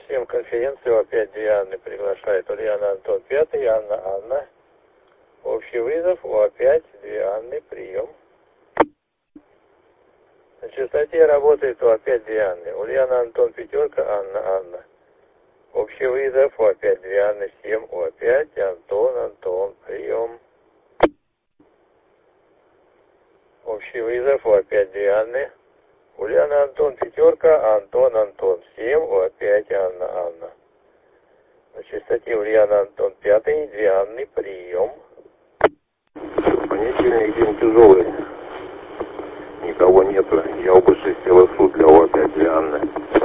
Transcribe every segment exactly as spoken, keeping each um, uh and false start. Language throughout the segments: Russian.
всем конференцию опять две Анны приглашает. Ульяна, Антон, пятый, Анна, Анна. Общий вызов, у опять две Анны, прием. На частоте работает у опять две Анны. Ульяна, Антон, пятерка, Анна, Анна. Общий вызов, у опять две Анны, всем, у опять Антон, Антон, прием. Общий вызов, у опять две Анны. Ульяна, Антон, пятерка, Антон, Антон, всем, у опять Анна, Анна. На частоте Ульяна, Антон, пятый, две Анны, прием. Понедельник день тяжелый. Никого нету. Я обышистил суд для у опять две Анны.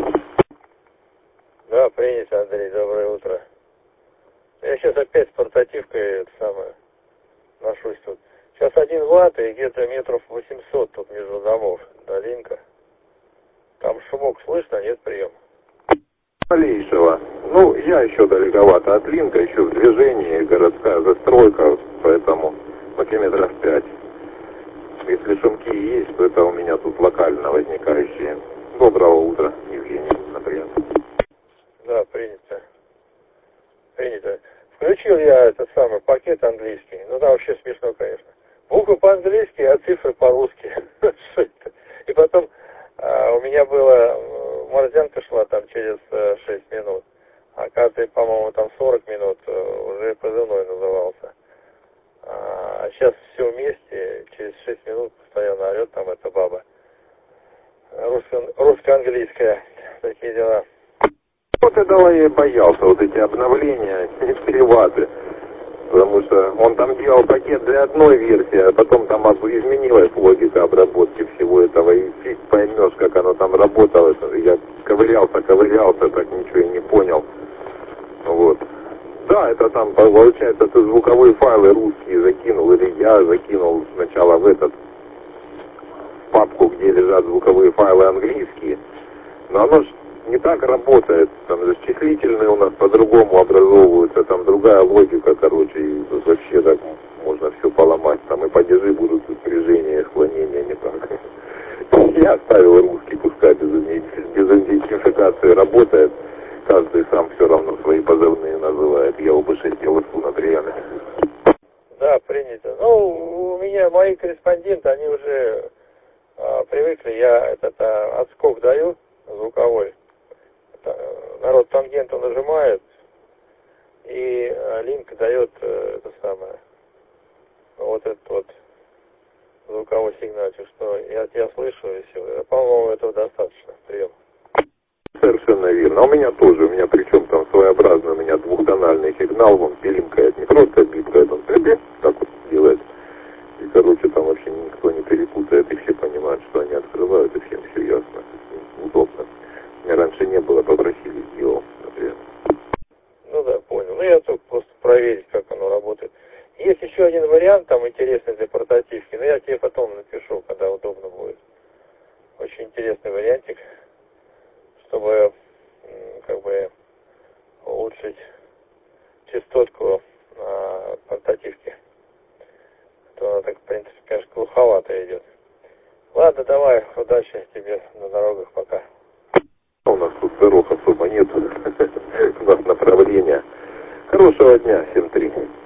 Да, принято, Андрей, доброе утро. Я сейчас опять с портативкой это самое ношусь тут. Сейчас один ватт и где-то метров восемьсот тут между домов. Долинка. Там шумок слышно, нет приема? Малейшего. Ну, я еще далековато от Линка, еще в движении, городская застройка, поэтому по километров пять. Если шумки есть, то это у меня тут локально возникающие. Доброго утра, Евгений, например. Да, принято. Принято. Включил я этот самый пакет английский. Ну да, вообще смешно, конечно. Буквы по-английски, а цифры по-русски. И потом а, у меня была морзянка шла там через а, шесть минут. А каждый, по-моему, там сорок минут а, уже позывной назывался. А, а сейчас все вместе, через шесть минут постоянно орет там эта баба. Русско- русско-английская. Такие дела. Вот этого я и боялся, вот эти обновления, не переваты. Потому что он там делал пакет для одной версии, а потом там изменилась логика обработки всего этого, и фиг поймешь, как оно там работало. Я ковырялся, ковырялся, так ничего и не понял. Вот. Да, это там, получается, ты звуковые файлы русские закинул, или я закинул сначала в этот в папку, где лежат звуковые файлы английские, но оно ж не так работает, там же числительные у нас по-другому образовываются, там другая логика, короче, и вообще так можно все поломать, там и падежи будут напряжения, склонения не так. Я оставил русский, пускай без, без идентификации работает, каждый сам все равно свои позывные называет, я оба шестил например. Да, принято. Ну, у меня мои корреспонденты, они уже а, привыкли, я этот а, отскок даю звуковой. Народ тангенту нажимает, и а, линк дает а, это самое, вот этот вот звуковой сигнальчик, что я тебя слышу, и все. По-моему, этого достаточно. Прием. Совершенно верно. А у меня тоже, у меня причем там своеобразный, у меня двухтональный сигнал, он пилимкает, не просто пилимкает, он так вот делает. И, короче, там вообще никто не перепутает, и все понимают, что они открывают, и всем все ясно. Удобно. У меня раньше не было, попросили, сделал, например. Ну да, понял. Ну, я только просто проверить, как оно работает. Есть еще один вариант, там, интересный для портативки, но я тебе потом напишу, когда удобно будет. Очень интересный вариантик, чтобы, как бы, улучшить частотку на портативке. А то она так, в принципе, конечно, глуховато идет. Ладно, давай, удачи тебе на дорогах, пока. У нас тут дорог особо нет, у нас направления. Хорошего дня, семь три.